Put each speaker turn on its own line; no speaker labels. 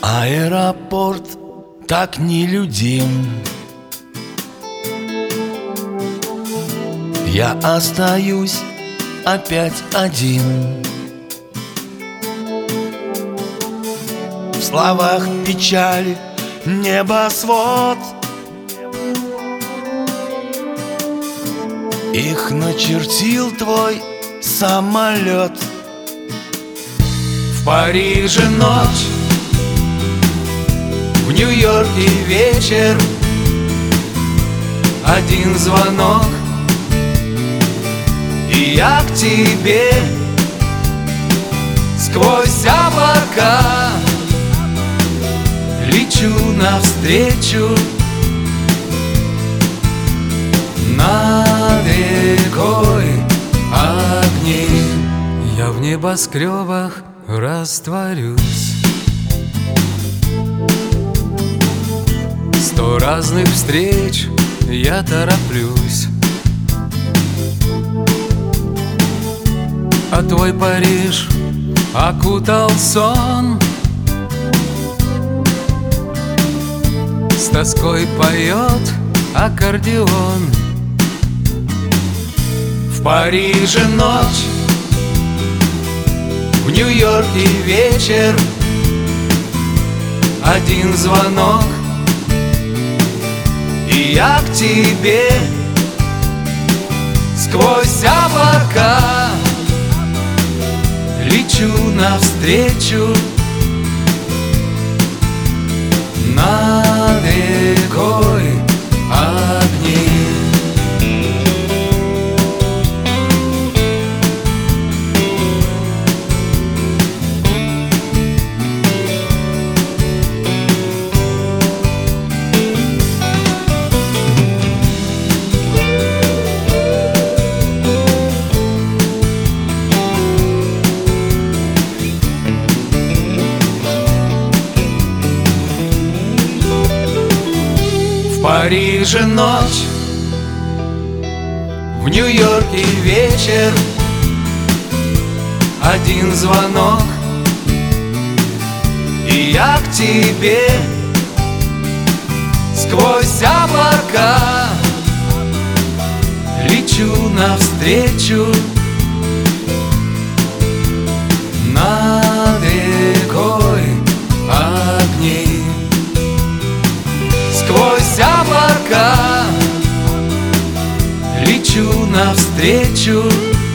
Аэропорт так нелюдим. Я остаюсь опять один. В словах печаль, небосвод. Их начертил твой самолет. В Париже ночь, в Нью-Йорке вечер. Один звонок, и я к тебе. Сквозь облака лечу навстречу. Над рекой огни.
Я в небоскребах растворюсь. 100 разных встреч, я тороплюсь. А твой Париж окутал сон. С тоской поет аккордеон.
В Париже ночь, в Нью-Йорке вечер. Один звонок, и я к тебе. Сквозь облака лечу навстречу. Над рекой огни. В Париже ночь, в Нью-Йорке вечер. Один звонок, и я к тебе. Сквозь облака лечу навстречу. Над рекой огни. Сквозь облака лечу навстречу.